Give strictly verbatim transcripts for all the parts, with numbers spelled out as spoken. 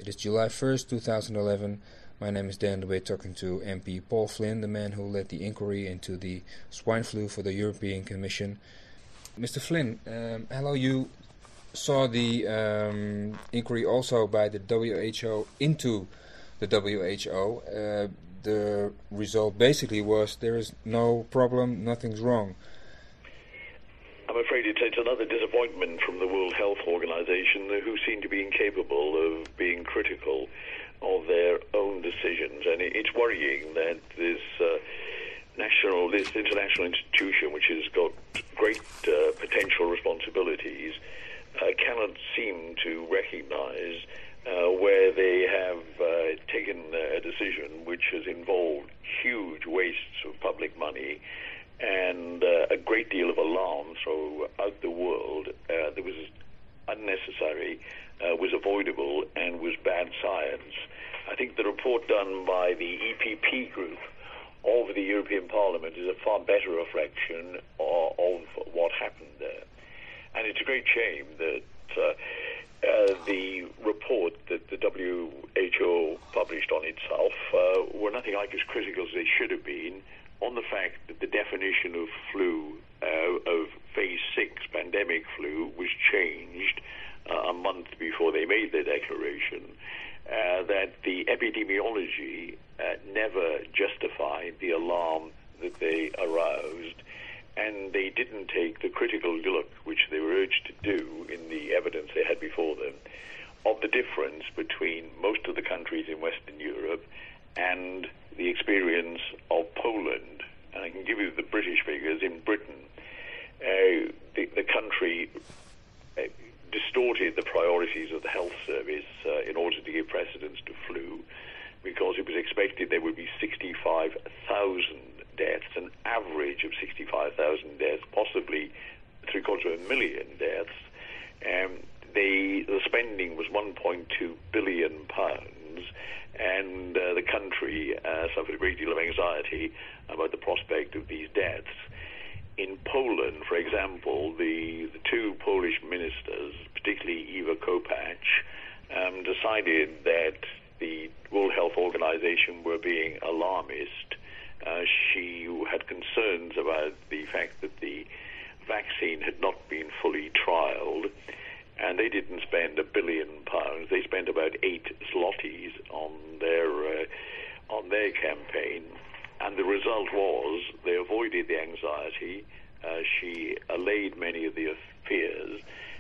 It is July first, two thousand eleven. My name is Dan DeWitt, talking to M P Paul Flynn, the man who led the inquiry into the swine flu for the European Commission. Mister Flynn, um, hello, you saw the um, inquiry also by the W H O into the W H O. Uh, the result basically was there is no problem, nothing's wrong. I'm afraid it's, it's another disappointment from the World Health Organization, who seem to be incapable of being critical of their own decisions. And it, it's worrying that this uh, national, this international institution, which has got great uh, potential responsibilities, uh, cannot seem to recognize uh, where they have uh, taken a decision which has involved huge wastes of public money and uh, a great deal of alarm throughout the world uh, that was unnecessary, uh, was avoidable, and was bad science. I think the report done by the E P P group of the European Parliament is a far better reflection of, of what happened there. And it's a great shame that uh, uh, the report that the W H O published on itself uh, were nothing like as critical as they should have been on the fact that the definition of flu, uh, of phase six pandemic flu, was changed uh, a month before they made their declaration, uh, that the epidemiology uh, never justified the alarm that they aroused, and they didn't take the critical look, which they were urged to do in the evidence they had before them, of the difference between most of the countries in Western Europe and the experience of Poland. And I can give you the British figures. In Britain, uh, the, the country uh, distorted the priorities of the health service uh, in order to give precedence to flu, because it was expected there would be sixty-five thousand deaths, an average of sixty-five thousand deaths, possibly three-quarters of a million deaths. Um, the, the spending was one point two billion pounds, and uh, the country uh, suffered a great deal of anxiety about the prospect of these deaths. In Poland, for example, the, the two Polish ministers, particularly Ewa Kopacz, um, decided that the World Health Organization were being alarmist. Uh, she had concerns about the fact that the vaccine had not been fully trialed, and they didn't spend a billion pounds. They spent about eight zlotys on their uh, on their campaign, and the result was they avoided the anxiety. Uh, she allayed many of the fears,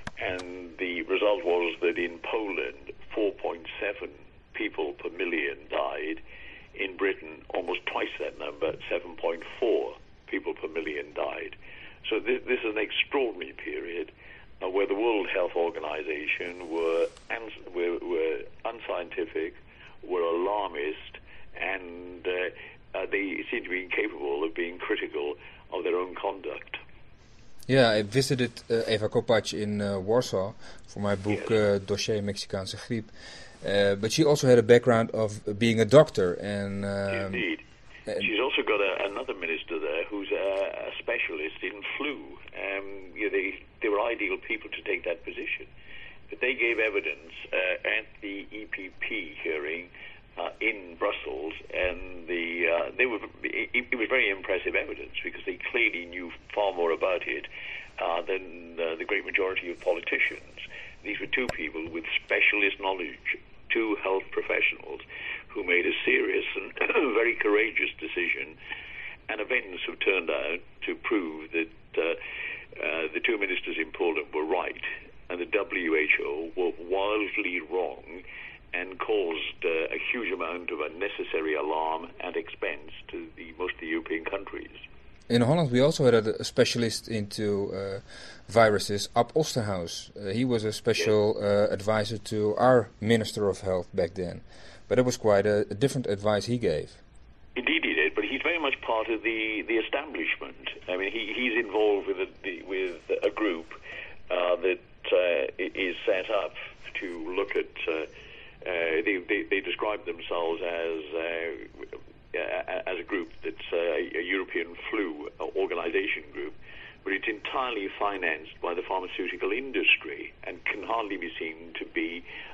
and the result was that in Poland, four point seven people per million died. In Britain, almost twice that number, seven point four people per million died. So this, this is an extraordinary period uh, where the World Health Organization were, ans- were, were unscientific, were alarmist, and uh, uh, they seem to be incapable of being critical of their own conduct. Yeah, I visited uh, Ewa Kopacz in uh, Warsaw for my book, Yes. uh, Dossier Mexicaanse Griep. Uh, but she also had a background of being a doctor. and um, Indeed. and She's also got a, another minister there who's a, a specialist in flu. Um, you know, they, they were ideal people to take that position. But they gave evidence uh, at the E P P hearing uh, in Brussels, and the uh, they were it, it was very impressive evidence, because they clearly knew far more about it uh, than uh, the great majority of politicians. These were two people with specialist knowledge, two health professionals who made a serious and very courageous decision, and events have turned out to prove that uh, uh, the two ministers in Poland were right, and the W H O were wildly wrong, and caused uh, a huge amount of unnecessary alarm and expense to the, most of the European countries. in Holland we also had a, a specialist into uh, viruses, Ab Osterhaus. Uh, he was a special uh, advisor to our Minister of Health back then. But it was quite a, a different advice he gave. Indeed he did, but he's very much part of the, the establishment. I mean, he, he's involved with a, the, with a group uh, that uh, is set up to look at... Uh, uh, they, they, they describe themselves as... Uh, as a group that's a, a European flu organization group, but it's entirely financed by the pharmaceutical industry and can hardly be seen to be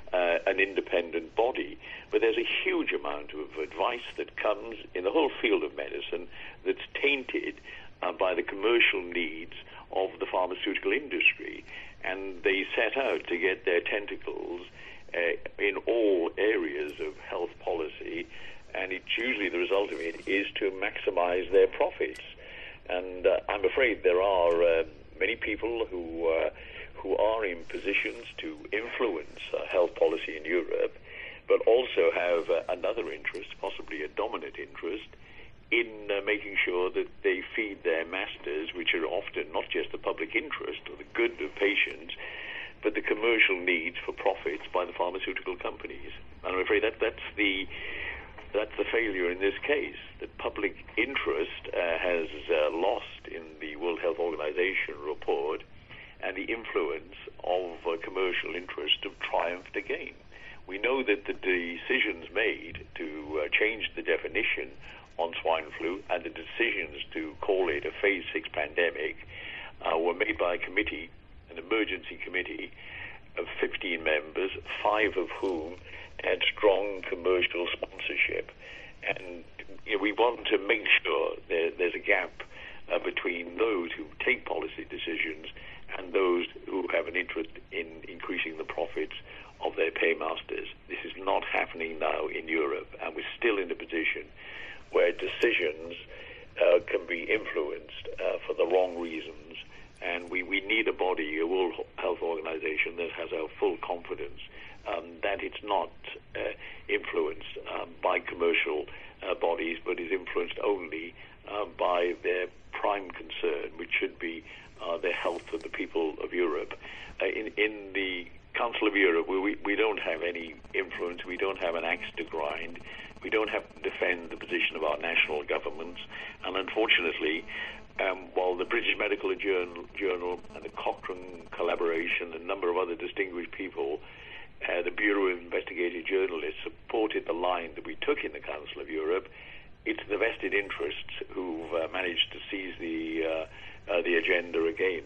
uh, an independent body. But there's a huge amount of advice that comes in the whole field of medicine that's tainted uh, by the commercial needs of the pharmaceutical industry. And they set out to get their tentacles uh, in all areas of health policy, and it's usually the result of it is to maximize their profits. And uh, I'm afraid there are uh, many people who uh, who are in positions to influence uh, health policy in Europe, but also have uh, another interest, possibly a dominant interest, in uh, making sure that they feed their masters, which are often not just the public interest or the good of patients, but the commercial needs for profits by the pharmaceutical companies. And I'm afraid that that's the that's the failure in this case. The public interest uh, has uh, lost in the World Health Organization report, and the influence of uh, commercial interest have triumphed again. We know that the decisions made to uh, change the definition on swine flu and the decisions to call it a phase six pandemic uh, were made by a committee, an emergency committee of fifteen members, five of whom had strong commercial sponsorship. And you know, we want to make sure there, there's a gap uh, between those who take policy decisions and those who have an interest in increasing the profits of their paymasters. This is not happening now in Europe, and we're still in a position where decisions uh, can be influenced uh, for the wrong reasons, and we, we need a body, a World Health Organization, that has our full confidence um, that it's not uh, influenced um, by commercial uh, bodies, but is influenced only uh, by their prime concern, which should be uh, the health of the people of Europe. Uh, in, in the Council of Europe, we, we don't have any influence, we don't have an axe to grind, we don't have to defend the position of our national governments, and unfortunately, um, while the British Medical Journal, Journal and the Cochrane collaboration and a number of other distinguished people, uh, the Bureau of Investigative Journalists supported the line that we took in the Council of Europe, it's the vested interests who've uh, managed to seize the, uh, uh, the agenda again.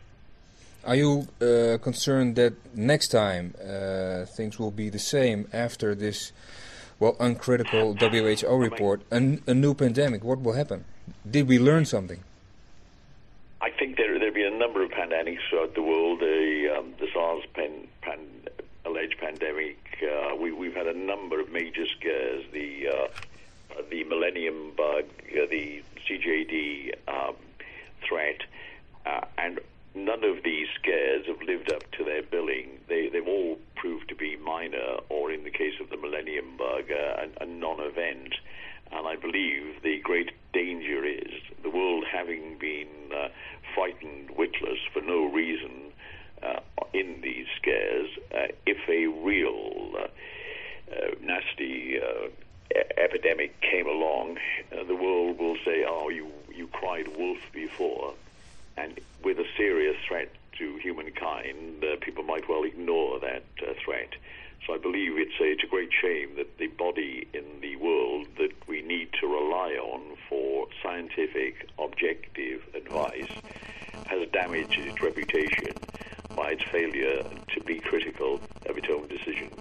Are you uh, concerned that next time uh, things will be the same after this, well, uncritical W H O report, a, a new pandemic? What will happen? Did we learn something? I think there there'll be a number of pandemics throughout the world. The um, the SARS pan, pan, alleged pandemic. Uh, we we've had a number of major scares. The uh, the Millennium Bug, uh, the C J D um, threat, uh, and none of these scares have lived up to their billing. They, they've all proved to be minor, or in the case of the Millennium Bug, uh, a, a non-event. And I believe the great danger is the world having been uh, frightened witless for no reason uh, in these scares. Uh, if a real uh, uh, nasty uh, e- epidemic came along, uh, the world will say, oh, you, you cried wolf before. And with a serious threat to humankind, uh, people might well ignore that uh, threat. So I believe it's a, it's a great shame that the body in the world that we need to rely on for scientific, objective advice has damaged its reputation by its failure to be critical of its own decisions.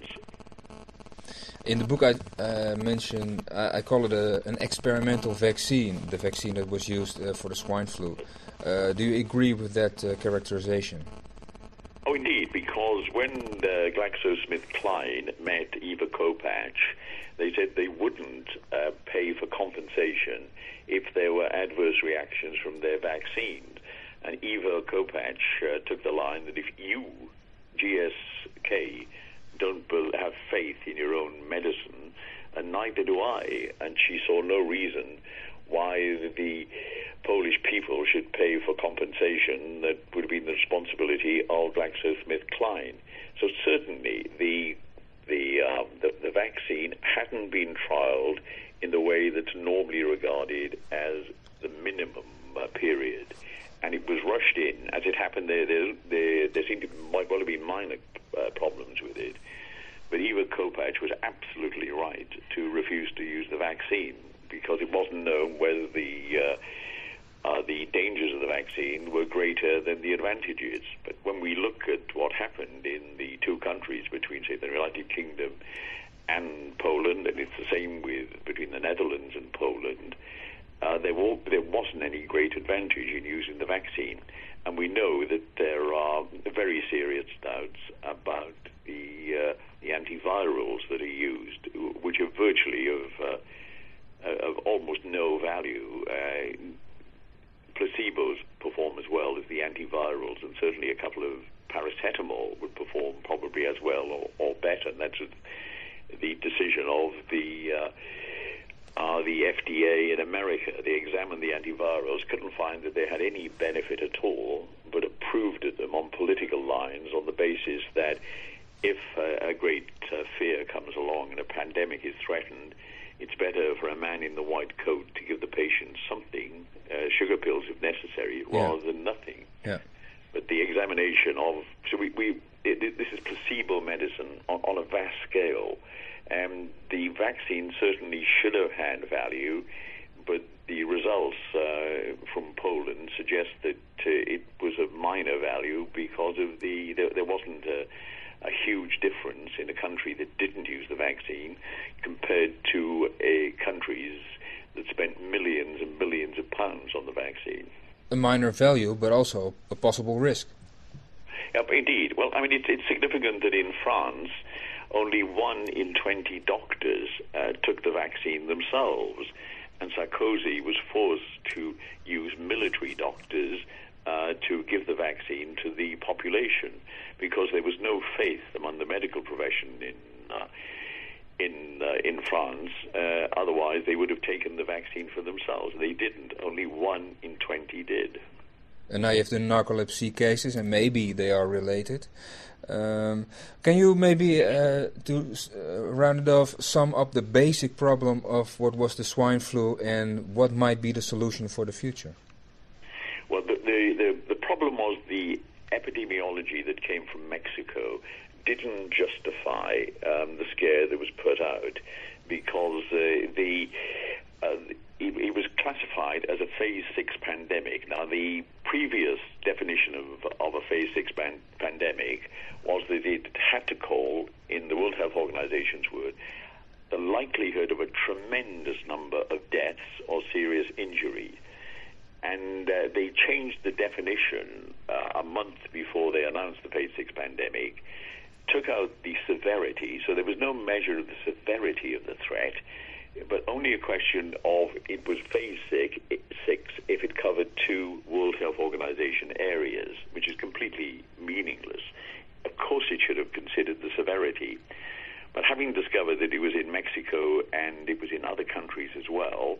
In the book I uh, mention, I, I call it a, an experimental vaccine, the vaccine that was used uh, for the swine flu. Uh, do you agree with that uh, characterization? Oh, indeed, because when uh, GlaxoSmithKline met Eva Kopacz, they said they wouldn't uh, pay for compensation if there were adverse reactions from their vaccines. And Eva Kopacz uh, took the line that if you, G S K, don't have faith in your own medicine, and neither do I, and she saw no reason why the Polish people should pay for compensation that would have been the responsibility of GlaxoSmithKline. So certainly the the, um, the the vaccine hadn't been trialed in the way that's normally regarded as the minimum uh, period, and it was rushed in. As it happened, there there there, there seemed to might well have been minor uh, problems with it, but Eva Kopacz was absolutely right to refuse to use the vaccine, because it wasn't known whether the uh, uh, the dangers of the vaccine were greater than the advantages. But when we look at what happened in the two countries between, say, the United Kingdom and Poland, and it's the same with between the Netherlands and Poland, uh, there, were, there wasn't any great advantage in using the vaccine. And we know that there are very serious doubts about the, uh, the antivirals that are used, which are virtually of, uh, of almost no value. Uh, placebos perform as well as the antivirals, and certainly a couple of paracetamol would perform probably as well or, or better. And that's the decision of the uh, uh, the F D A in America. They examined the antivirals, couldn't find that they had any benefit at all, but approved of them on political lines on the basis that if uh, a great uh, fear comes along and a pandemic is threatened, it's better for a man in the white coat to give the patient something, uh, sugar pills if necessary, yeah. rather than nothing. Yeah. But the examination of, so we, we it, this is placebo medicine on, on a vast scale. Um, the vaccine certainly should have had value, but the results uh, from Poland suggest that uh, it was of minor value because of the there, there wasn't a, a huge difference in a country that didn't use the vaccine compared to uh, countries that spent millions and billions of pounds on the vaccine. A minor value, but also a possible risk. Yeah, indeed. Well, I mean, it's, it's significant that in France, only one in twenty doctors uh, took the vaccine themselves, and Sarkozy was forced to use military doctors uh, to give the vaccine to the population because there was no faith among the medical profession in uh, in uh, in France. Uh, otherwise, they would have taken the vaccine for themselves. They didn't. Only one in twenty did. And now you have the narcolepsy cases, and maybe they are related. Um, can you maybe, uh, to uh, round it off, sum up the basic problem of what was the swine flu and what might be the solution for the future? Well, the the, the, the problem was the epidemiology that came from Mexico didn't justify um, the scare that was put out because uh, the uh, it, it was classified as a phase six pandemic. Now, the previous definition of, of a phase six pan- pandemic was that it had to call, in the World Health Organization's word, the likelihood of a tremendous number of deaths or serious injury. And uh, they changed the definition uh, a month before they announced the phase six pandemic, took out the severity, so there was no measure of the severity of the threat, but only a question of it was phase six, six if it covered two World Health Organization areas, which is completely meaningless. Of course it should have considered the severity, but having discovered that it was in Mexico and it was in other countries as well,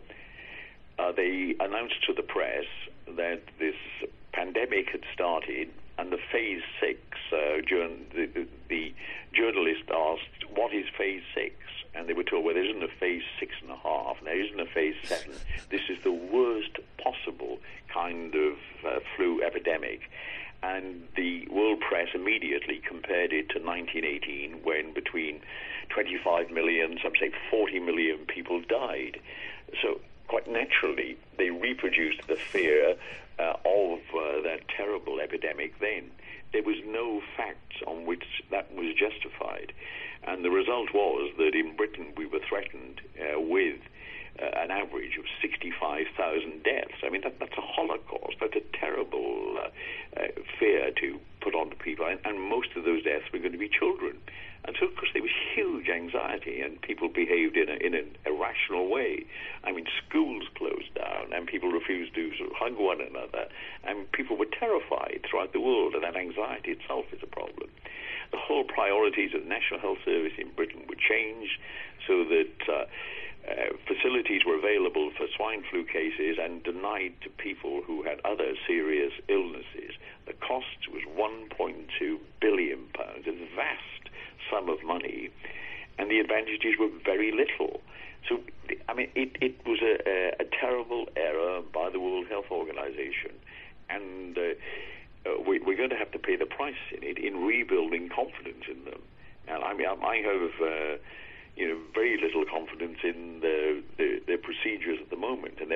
uh, they announced to the press that this pandemic had started, and the phase six, uh, journ- the, the, the journalist asked, what is phase six? And they were told, well, there isn't a phase six and a half, and there isn't a phase seven. This is the worst possible kind of uh, flu epidemic. And the world press immediately compared it to nineteen eighteen, when between twenty-five million, some say forty million people died. So quite naturally, they reproduced the fear uh, of uh, that terrible epidemic then. There was no facts on which that was justified. And the result was that in Britain we were threatened uh, with uh, an average of sixty-five thousand deaths. I mean, that, that's a holocaust. That's a terrible uh, uh, fear to put onto people. And, and most of those deaths were going to be children. And so, of course, there was huge anxiety, and people behaved in, a, in an irrational way. I mean, schools closed down, and people refused to sort of hug one another, and people were terrified throughout the world, and that anxiety itself is a problem. The whole priorities of the National Health Service in Britain were changed so that uh, uh, facilities were available for swine flu cases and denied to people who had other serious illnesses. The cost was one point two billion pounds, a vast sum of money, and the advantages were very little. So, I mean, it, it was a, a, a terrible error by the World Health Organization, and uh, uh, we, we're going to have to pay the price in it in rebuilding confidence in them. And I mean, I have, uh, you know, very little confidence in the, the, the procedures at the moment, and there are other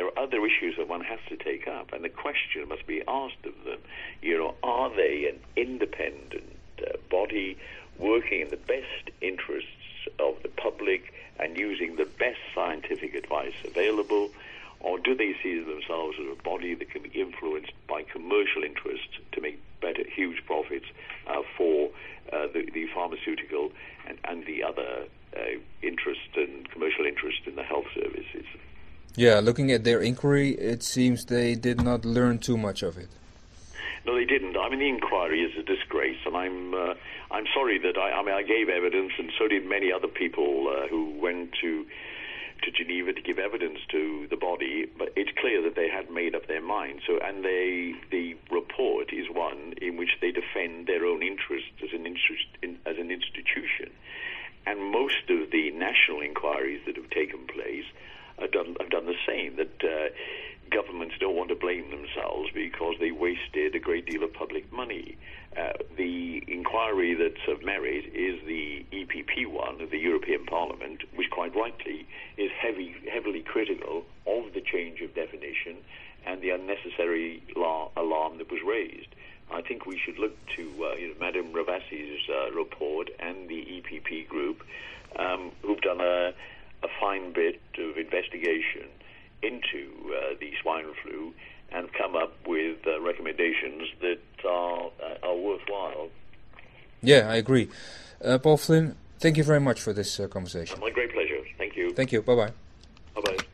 issues that one has to take up, and the question must be asked of them, you know, are they an independent uh, body working in the best interests of the public and using the best scientific advice available, or do they see themselves as a body that can be influenced by commercial interests to make better, huge profits uh, for uh, the, the pharmaceutical and, and the other uh, interest and commercial interest in the health services? Yeah, looking at their inquiry, it seems they did not learn too much of it. No, they didn't. I mean, the inquiry is a disgrace, and I'm uh, I'm sorry that I, I mean I gave evidence, and so did many other people uh, who went to to Geneva to give evidence to the body. But it's clear that they had made up their mind. So, and they the report is one in which they defend their own interests as an interest in, as an institution, and most of the national inquiries that have taken place have done have done the same. That uh, governments don't want to blame themselves because they wasted a great deal of public money. Uh, the inquiry that's of merit is the E P P one of the European Parliament, which quite rightly is heavy, heavily critical of the change of definition and the unnecessary la- alarm that was raised. I think we should look to uh, you know, Madame Ravasi's uh, report and the E P P group, um, who've done a, a fine bit of investigation into uh, the swine flu and come up with uh, recommendations that are, uh, are worthwhile. Yeah, I agree. Uh, Paul Flynn, thank you very much for this uh, conversation. My great pleasure. Thank you. Thank you. Bye-bye. Bye-bye.